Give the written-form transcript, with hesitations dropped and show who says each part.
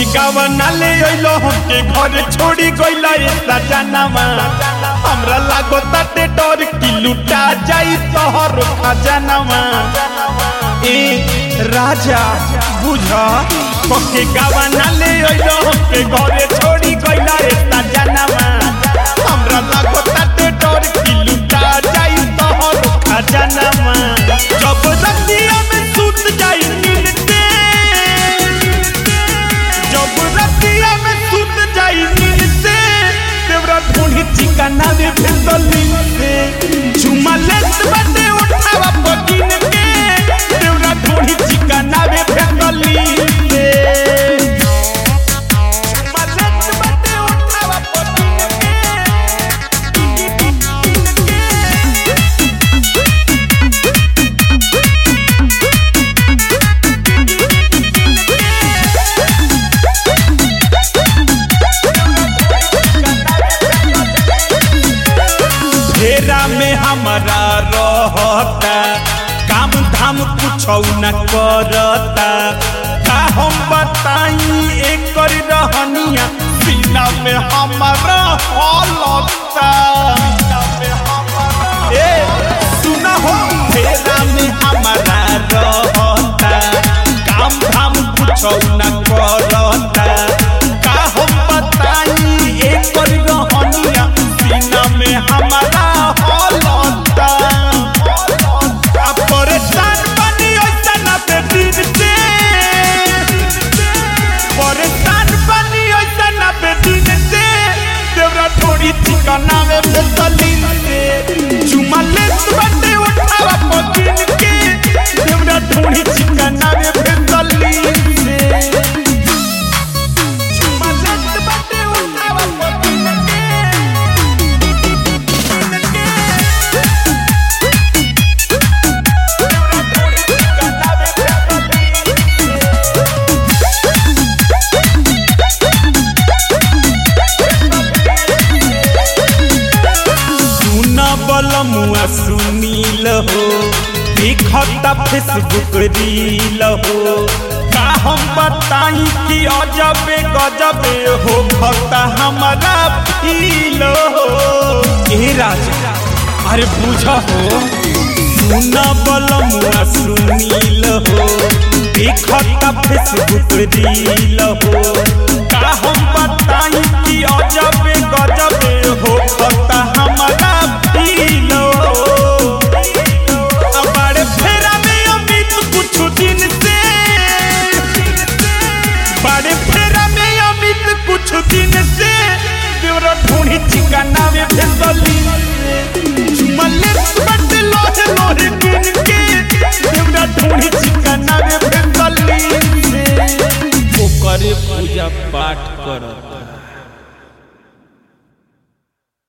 Speaker 1: गावा नाले अइलो हमके घर छोड़ी गइला ऐसा जानवा हमरा लागो ताते डर की लुटा जाई तोहर खजानवा ए राजा बुझा के गावा नाले अइलो हमके घर छोड़ी गइला ऐसा जानवा हमरा लागो ताते डर की लुटा जाई तोहर खजानवा जब रतिया में सुत जाई नींदे जब रतिया में सुत जाई नींदे देवरा ढूंढी चिकना दे फिसली से झुमा लेत बटे उठावा पगिन के देवरा ढूंढी चिकना दे फिसली से झुमा लेत बटे उठावा पगिन के घेरा में हमारा रहता काम धाम कुछ न करता का हम बताई एक रहनिया सीना में हमारा हलता ए सुना हो घेरा में हमारा रहता काम धाम कुछ न करता का हम बताई एक रहनिया सीना में हमारा परेशान बनी ऐसा पे दिन से परेशान बनी ऐसा पे दिन से देवरा थोड़ी चिकना में फिसली से चुमा ले बटे उठावा पगिन के देवरा थोड़ी चिकना में फिसली से चुमा ले बटे उठावा पगिन के बलमुआ सुनील हो देखता फेसबुक रील हो का हम बताई कि अजबे गजबे हो खता हमारा फील हो ए राजा अरे बुझा हो सुना बलमुआ सुनील हो देखता फेसबुक रील हो का हम बताई